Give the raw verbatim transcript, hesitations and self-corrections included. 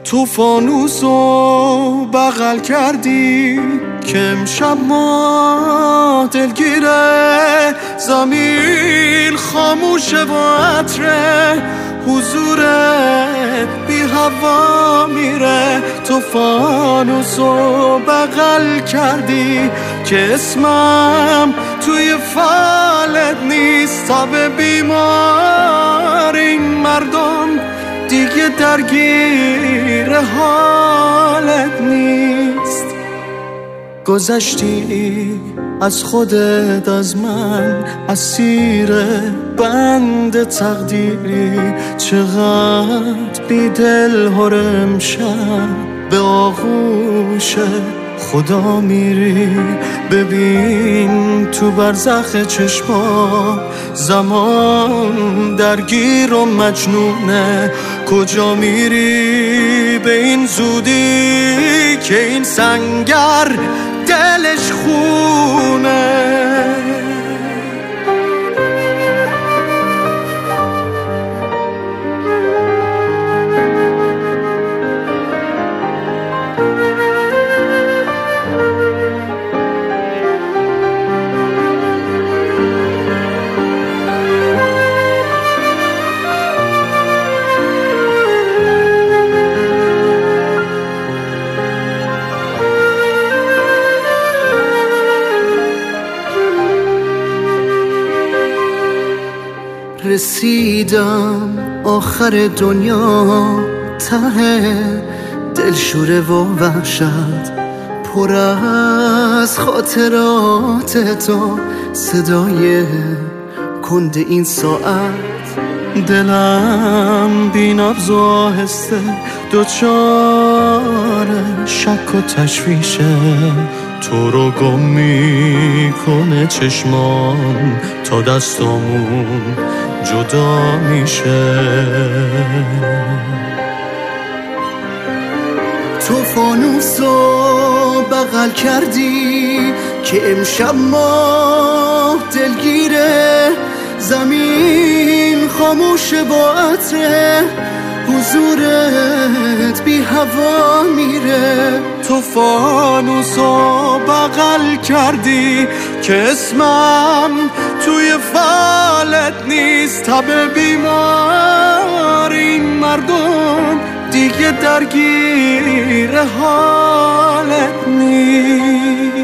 تو فانوسو بغل کردی که امشب ما دلگیره، زمین خاموشه و عطره حضورت بی هوا میره. تو فانوسو بغل کردی که اسمم توی فالت نیست. تب بیمار این مردم دیگه درگیر حالت نیست. گذشتی از خودت، از من، اسیر بند تقدیری. چقدر بی دل هر امشب به آغوش خدا میری. ببین تو برزخ چشما زمان درگیر و مجنونه. کجا میری به این زودی که این سنگر دلش خونه؟ رسیدم آخر دنیا، ته دلشوره و وحشت، پر از خاطرات تو، صدای کند این ساعت. دلم بی نبض و آهسته دوچار شک و تشویشه. تو رو گم میکنه چشمان تا دستامون جدا میشه. تو فانوسو بغل کردی که امشب ما دلگیره، زمین خاموشه با عطره حضورت بی هوا میره. تو فانوسو بغل کردی که اسمم توی فالت نیست. تب بیمار این مردم دیگه درگیر حالت نیست.